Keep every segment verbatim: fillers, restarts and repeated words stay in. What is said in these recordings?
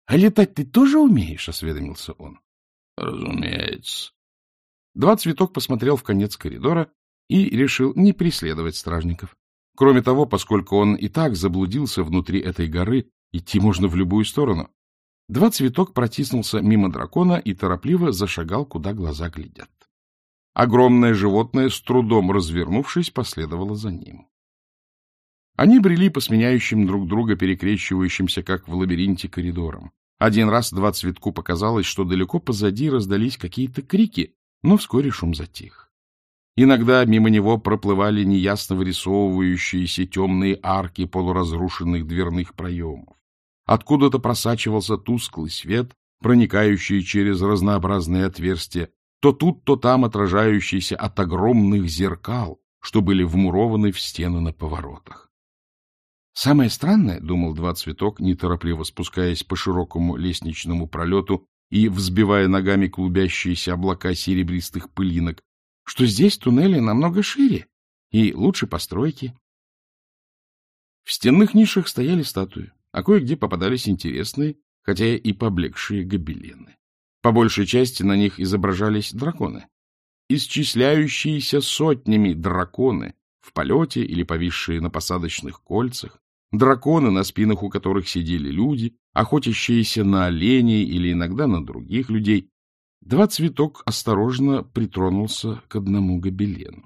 А летать ты тоже умеешь? — осведомился он. — Разумеется. Два Цветок посмотрел в конец коридора и решил не преследовать стражников. Кроме того, поскольку он и так заблудился внутри этой горы, идти можно в любую сторону. Два Цветок протиснулся мимо дракона и торопливо зашагал, куда глаза глядят. Огромное животное, с трудом развернувшись, последовало за ним. Они брели по сменяющим друг друга, перекрещивающимся, как в лабиринте, коридорам. Один раз Два Цветку показалось, что далеко позади раздались какие-то крики, но вскоре шум затих. Иногда мимо него проплывали неясно вырисовывающиеся темные арки полуразрушенных дверных проемов. Откуда-то просачивался тусклый свет, проникающий через разнообразные отверстия, то тут, то там отражающийся от огромных зеркал, что были вмурованы в стены на поворотах. Самое странное, — думал Два Цветок, неторопливо спускаясь по широкому лестничному пролету и взбивая ногами клубящиеся облака серебристых пылинок, что здесь туннели намного шире и лучше постройки. В стенных нишах стояли статуи, а кое-где попадались интересные, хотя и поблекшие гобелены. По большей части на них изображались драконы. Исчисляющиеся сотнями драконы в полете или повисшие на посадочных кольцах, драконы, на спинах у которых сидели люди, охотящиеся на оленей или иногда на других людей. Два Цветок осторожно притронулся к одному гобелену.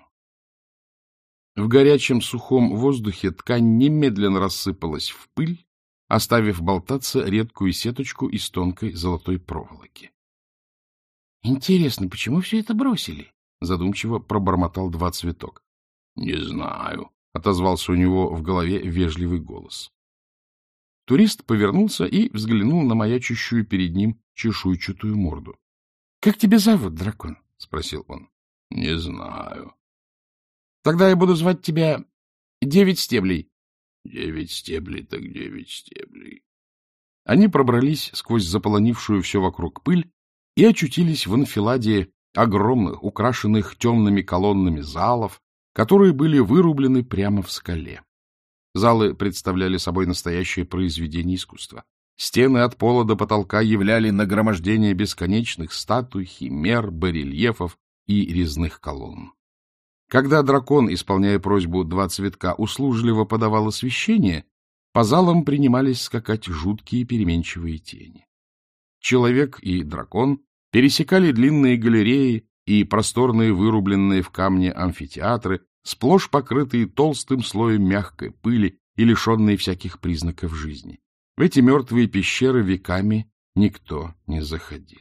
В горячем сухом воздухе ткань немедленно рассыпалась в пыль, оставив болтаться редкую сеточку из тонкой золотой проволоки. — Интересно, почему все это бросили? — задумчиво пробормотал Два Цветок. — Не знаю, — отозвался у него в голове вежливый голос. Турист повернулся и взглянул на маячущую перед ним чешуйчатую морду. — Как тебя зовут, дракон? — спросил он. — Не знаю. — Тогда я буду звать тебя Девять Стеблей. — Девять стеблей так девять стеблей. Они пробрались сквозь заполонившую все вокруг пыль и очутились в анфиладе огромных, украшенных темными колоннами залов, которые были вырублены прямо в скале. Залы представляли собой настоящее произведение искусства. Стены от пола до потолка являли нагромождение бесконечных статуй, химер, барельефов и резных колонн. Когда дракон, исполняя просьбу Два Цветка, услужливо подавал освещение, по залам принимались скакать жуткие переменчивые тени. Человек и дракон пересекали длинные галереи и просторные вырубленные в камне амфитеатры, сплошь покрытые толстым слоем мягкой пыли и лишенные всяких признаков жизни. В эти мертвые пещеры веками никто не заходил.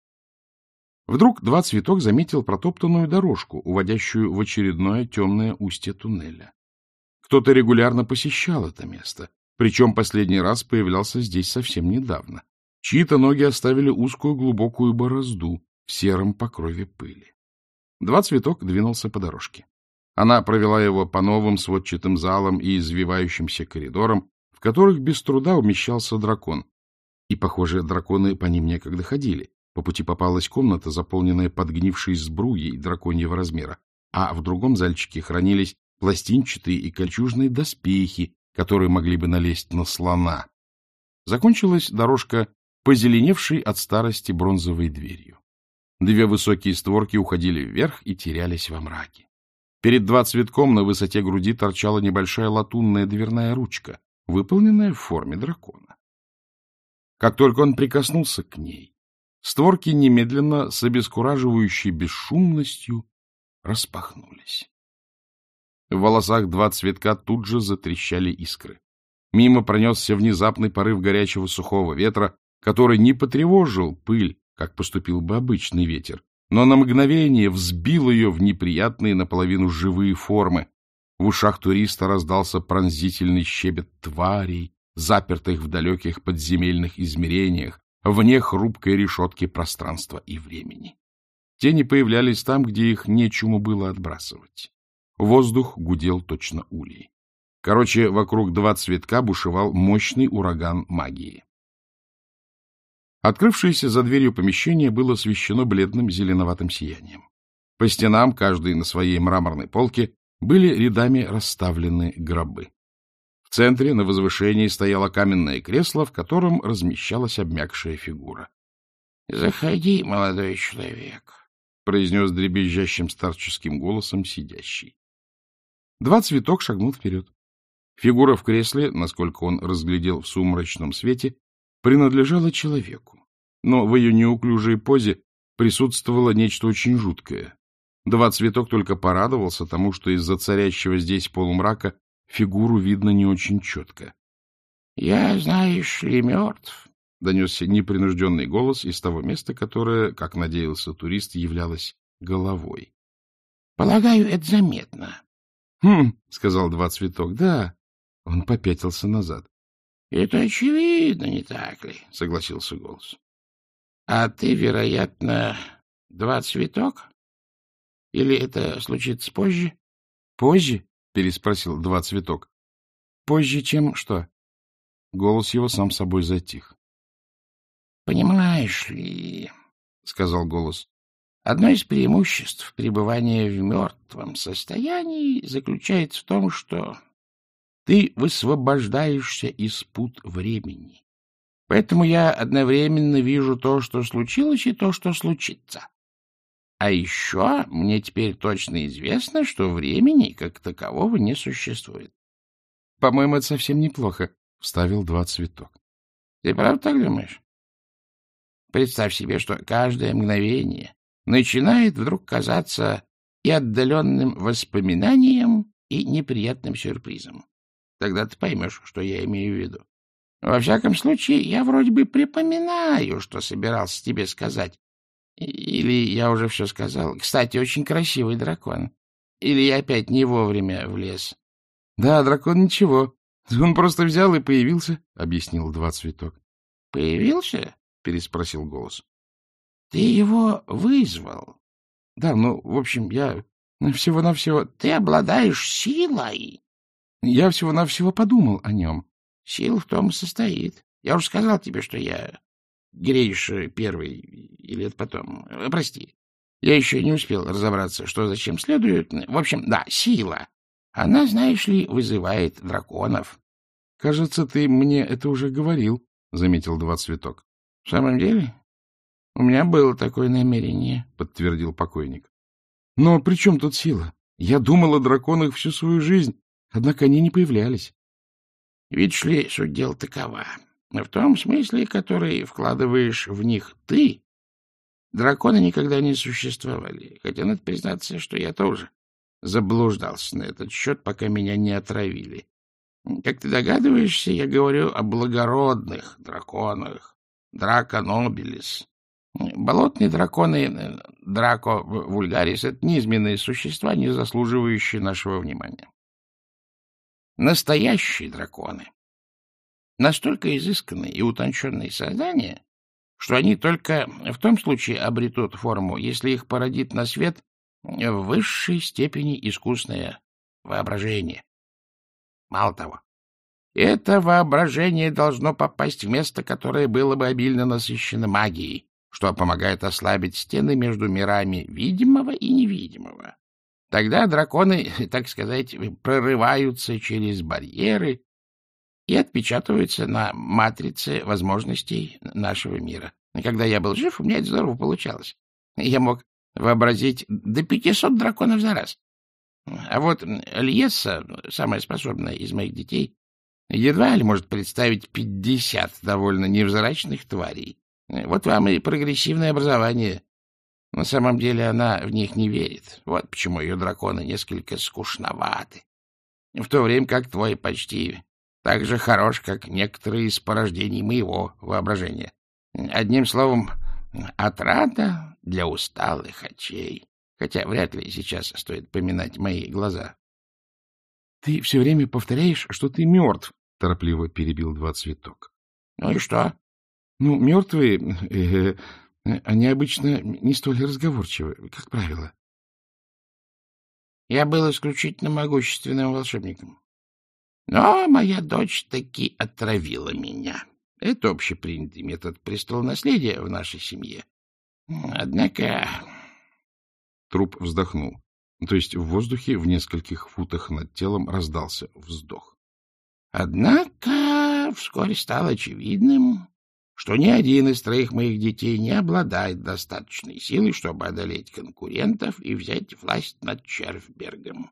Вдруг Два Цветок заметил протоптанную дорожку, уводящую в очередное темное устье туннеля. Кто-то регулярно посещал это место, причем последний раз появлялся здесь совсем недавно. Чьи-то ноги оставили узкую глубокую борозду в сером покрове пыли. Два Цветок двинулся по дорожке. Она провела его по новым сводчатым залам и извивающимся коридорам, в которых без труда умещался дракон. И, похоже, драконы по ним некогда ходили. По пути попалась комната, заполненная подгнившей сбруей драконьего размера, а в другом зальчике хранились пластинчатые и кольчужные доспехи, которые могли бы налезть на слона. Закончилась дорожка позеленевшей от старости бронзовой дверью. Две высокие створки уходили вверх и терялись во мраке. Перед Два Цветком на высоте груди торчала небольшая латунная дверная ручка, выполненная в форме дракона. Как только он прикоснулся к ней, створки немедленно с обескураживающей бесшумностью распахнулись. В волосах Два Цветка тут же затрещали искры. Мимо пронесся внезапный порыв горячего сухого ветра, который не потревожил пыль, как поступил бы обычный ветер, но на мгновение взбил ее в неприятные наполовину живые формы. В ушах туриста раздался пронзительный щебет тварей, запертых в далеких подземельных измерениях, вне хрупкой решетки пространства и времени. Тени появлялись там, где их нечему было отбрасывать. Воздух гудел точно улей. Короче, вокруг Два Цветка бушевал мощный ураган магии. Открывшееся за дверью помещение было освещено бледным зеленоватым сиянием. По стенам, каждый на своей мраморной полке, были рядами расставлены гробы. В В центре на возвышении стояло каменное кресло, в котором размещалась обмякшая фигура. — Заходи, молодой человек, — произнес дребезжащим старческим голосом сидящий. Два Цветок шагнул вперед. Фигура в кресле, насколько он разглядел в сумрачном свете, принадлежала человеку. Но в ее неуклюжей позе присутствовало нечто очень жуткое. Два Цветок только порадовался тому, что из-за царящего здесь полумрака фигуру видно не очень четко. — Я, знаешь ли, мертв, — донесся непринужденный голос из того места, которое, как надеялся турист, являлось головой. — Полагаю, это заметно. — Хм, — сказал Два Цветок, — да. Он попятился назад. — Это очевидно, не так ли? — согласился голос. — А ты, вероятно, Два Цветок? Или это случится позже? — Позже? — переспросил Два Цветок. — Позже, чем что? Голос его сам собой затих. — Понимаешь ли, — сказал голос, — одно из преимуществ пребывания в мертвом состоянии заключается в том, что ты высвобождаешься из пут времени. Поэтому я одновременно вижу то, что случилось, и то, что случится. А еще мне теперь точно известно, что времени как такового не существует. — По-моему, это совсем неплохо, — вставил Два Цветок. — Ты правда так думаешь? Представь себе, что каждое мгновение начинает вдруг казаться и отдаленным воспоминанием, и неприятным сюрпризом. Тогда ты поймешь, что я имею в виду. Во всяком случае, я вроде бы припоминаю, что собирался тебе сказать. Или я уже все сказал. Кстати, очень красивый дракон. Или я опять не вовремя влез. — Да, дракон ничего. Он просто взял и появился, — объяснил Два Цветок. — Появился? — переспросил голос. — Ты его вызвал? — Да, ну, в общем, я всего-навсего... — Ты обладаешь силой? — Я всего-навсего подумал о нем. — Сила в том и состоит. Я уже сказал тебе, что я... Грейш первый, или это потом. Прости, я еще не успел разобраться, что зачем следует. В общем, да, сила. Она, знаешь ли, вызывает драконов. — Кажется, ты мне это уже говорил, — заметил Два Цветок. — В самом деле? У меня было такое намерение, — подтвердил покойник. — Но при чем тут сила? Я думал о драконах всю свою жизнь, однако они не появлялись. — Видишь ли, суть дела такова. В том смысле, который вкладываешь в них ты, драконы никогда не существовали. Хотя надо признаться, что я тоже заблуждался на этот счет, пока меня не отравили. Как ты догадываешься, я говорю о благородных драконах, Драко нобилис. Болотные драконы, Драко вульгарис — это низменные существа, не заслуживающие нашего внимания. Настоящие драконы настолько изысканные и утонченные создания, что они только в том случае обретут форму, если их породит на свет в высшей степени искусное воображение. Мало того, это воображение должно попасть в место, которое было бы обильно насыщено магией, что помогает ослабить стены между мирами видимого и невидимого. Тогда драконы, так сказать, прорываются через барьеры и отпечатываются на матрице возможностей нашего мира. Когда я был жив, у меня это здорово получалось. Я мог вообразить до пятисот драконов за раз. А вот Льесса, самая способная из моих детей, едва ли может представить пятьдесят довольно невзрачных тварей. Вот вам и прогрессивное образование. На самом деле она в них не верит. Вот почему ее драконы несколько скучноваты. В то время как твой почти так же хорош, как некоторые из порождений моего воображения. Одним словом, отрада для усталых очей. Хотя вряд ли сейчас стоит поминать мои глаза. — Ты все время повторяешь, что ты мертв, — торопливо перебил Два Цветок. — Ну и что? — Ну, мертвые, э, э, они обычно не столь разговорчивы, как правило. — Я был исключительно могущественным волшебником. Но моя дочь таки отравила меня. Это общепринятый метод престолонаследия в нашей семье. Однако... Труп вздохнул. То есть в воздухе в нескольких футах над телом раздался вздох. Однако вскоре стало очевидным, что ни один из троих моих детей не обладает достаточной силой, чтобы одолеть конкурентов и взять власть над Червбергом.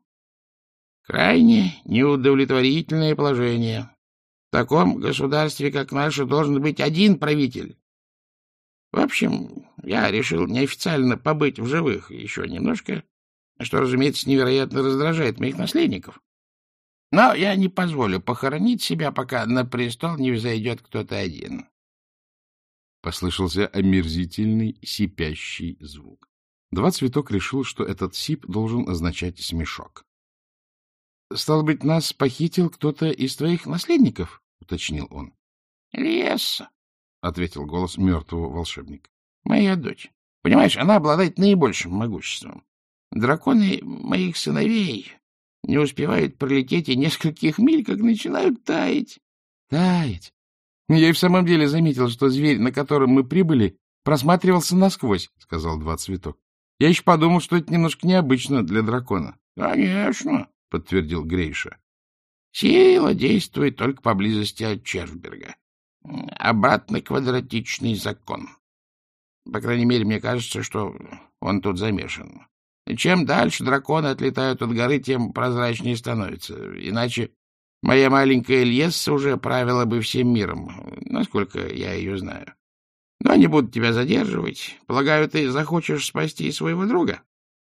Крайне неудовлетворительное положение. В таком государстве, как наше, должен быть один правитель. В общем, я решил неофициально побыть в живых еще немножко, что, разумеется, невероятно раздражает моих наследников. Но я не позволю похоронить себя, пока на престол не взойдет кто-то один. Послышался омерзительный сипящий звук. Два Цветок решил, что этот сип должен означать смешок. — Стало быть, нас похитил кто-то из твоих наследников? — уточнил он. — Леса, — ответил голос мертвого волшебника. — Моя дочь. Понимаешь, она обладает наибольшим могуществом. Драконы моих сыновей не успевают пролететь и нескольких миль, как начинают таять. — Таять? Я и в самом деле заметил, что зверь, на котором мы прибыли, просматривался насквозь, — сказал Два Цветок. Я еще подумал, что это немножко необычно для дракона. — Конечно, — подтвердил Грейша. — Сила действует только поблизости от Червберга. Обратный квадратичный закон. По крайней мере, мне кажется, что он тут замешан. Чем дальше драконы отлетают от горы, тем прозрачнее становится. Иначе моя маленькая Льесса уже правила бы всем миром, насколько я ее знаю. Но не буду тебя задерживать. Полагаю, ты захочешь спасти своего друга?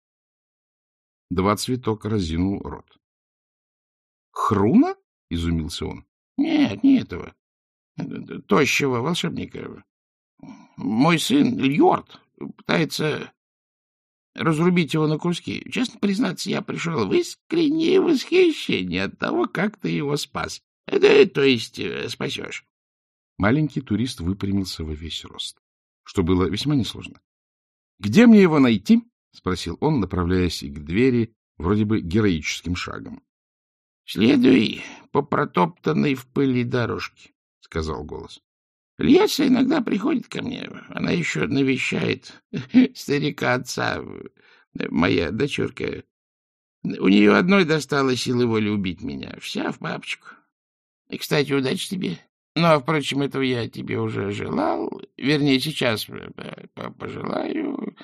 Два Цветок разинул рот. — Хруна? — изумился он. — Нет, не этого. Тощего волшебника. Мой сын Льорд пытается разрубить его на куски. Честно признаться, я пришел в искреннее восхищение от того, как ты его спас. Это, то есть, спасешь. Маленький турист выпрямился во весь рост, что было весьма несложно. — Где мне его найти? — спросил он, направляясь к двери вроде бы героическим шагом. — Следуй по протоптанной в пыли дорожке, — сказал голос. Льеса иногда приходит ко мне. Она еще навещает старика отца, моя дочурка. У нее одной достало силы воли убить меня. Вся в папочку. И, кстати, удачи тебе. Ну, а, впрочем, этого я тебе уже желал. Вернее, сейчас пожелаю.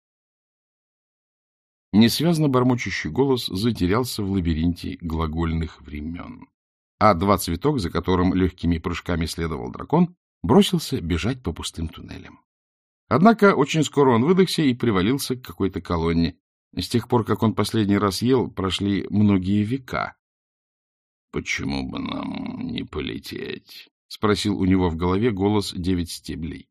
Несвязно бормочущий голос затерялся в лабиринте глагольных времен. А Два Цветок, за которым легкими прыжками следовал дракон, бросился бежать по пустым туннелям. Однако очень скоро он выдохся и привалился к какой-то колонне. С тех пор, как он последний раз ел, прошли многие века. — Почему бы нам не полететь? — спросил у него в голове голос Девять Стеблей.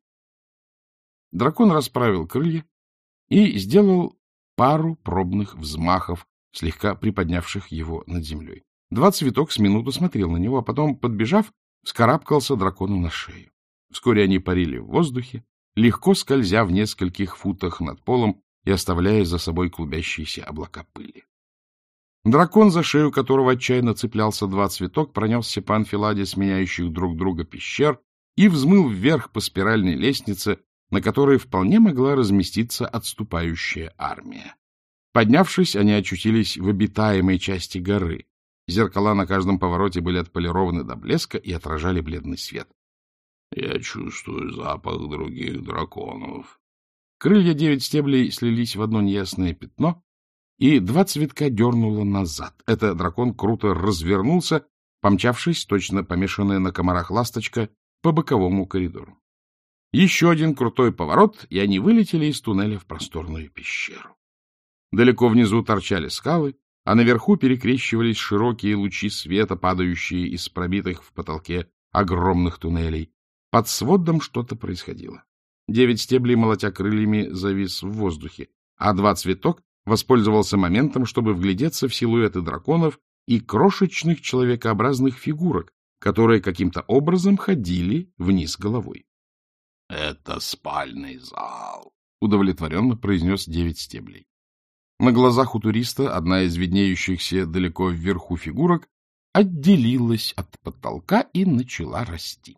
Дракон расправил крылья и сделал пару пробных взмахов, слегка приподнявших его над землей. Два Цветок с минуту смотрел на него, а потом, подбежав, вскарабкался дракону на шею. Вскоре они парили в воздухе, легко скользя в нескольких футах над полом и оставляя за собой клубящиеся облака пыли. Дракон, за шею которого отчаянно цеплялся Два Цветок, пронесся по анфиладе сменяющих друг друга пещер и взмыл вверх по спиральной лестнице, на которой вполне могла разместиться отступающая армия. Поднявшись, они очутились в обитаемой части горы. Зеркала на каждом повороте были отполированы до блеска и отражали бледный свет. — Я чувствую запах других драконов. Крылья Девять Стеблей слились в одно неясное пятно, и Два Цветка дернуло назад. Это дракон круто развернулся, помчавшись, точно помешанная на комарах ласточка, по боковому коридору. Еще один крутой поворот, и они вылетели из туннеля в просторную пещеру. Далеко внизу торчали скалы, а наверху перекрещивались широкие лучи света, падающие из пробитых в потолке огромных туннелей. Под сводом что-то происходило. Девять Стеблей, молотя крыльями, завис в воздухе, а Два Цветок воспользовался моментом, чтобы вглядеться в силуэты драконов и крошечных человекообразных фигурок, которые каким-то образом ходили вниз головой. — Это спальный зал, — удовлетворенно произнес Девять Стеблей. На глазах у туриста одна из виднеющихся далеко вверху фигурок отделилась от потолка и начала расти.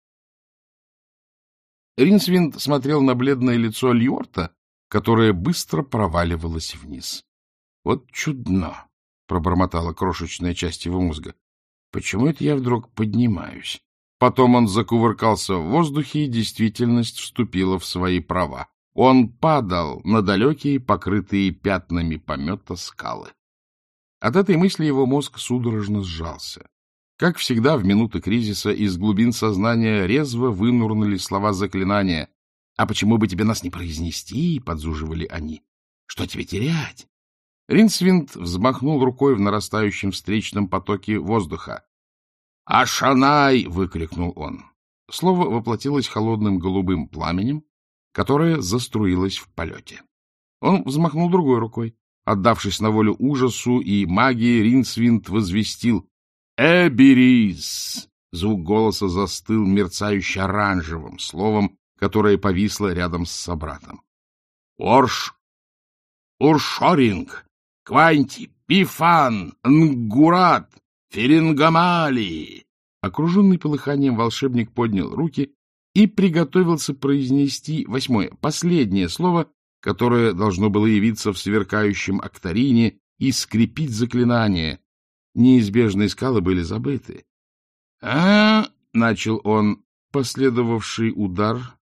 Ринсвинд смотрел на бледное лицо Льорта, которое быстро проваливалось вниз. — Вот чудно! — пробормотала крошечная часть его мозга. Почему это я вдруг поднимаюсь? Потом он закувыркался в воздухе, и действительность вступила в свои права. Он падал на далекие, покрытые пятнами помета скалы. От этой мысли его мозг судорожно сжался. Как всегда, в минуты кризиса из глубин сознания резво вынурнули слова заклинания. «А почему бы тебе нас не произнести?» — подзуживали они. «Что тебе терять?» Ринсвинд взмахнул рукой в нарастающем встречном потоке воздуха. «Ашанай!» — выкрикнул он. Слово воплотилось холодным голубым пламенем, которое заструилось в полете. Он взмахнул другой рукой. Отдавшись на волю ужасу и магии, Ринсвинд возвестил «Эберис!». Звук голоса застыл мерцающе-оранжевым словом, которое повисло рядом с собратом. «Орш! Уршоринг! Кванти! Пифан! Нгурат! Ферингамали!» Окруженный полыханием волшебник поднял руки и приготовился произнести восьмое, последнее слово, которое должно было явиться в сверкающем акторине и скрепить заклинание. Неизбежные скалы были забыты. — А, — начал он, последовавший удар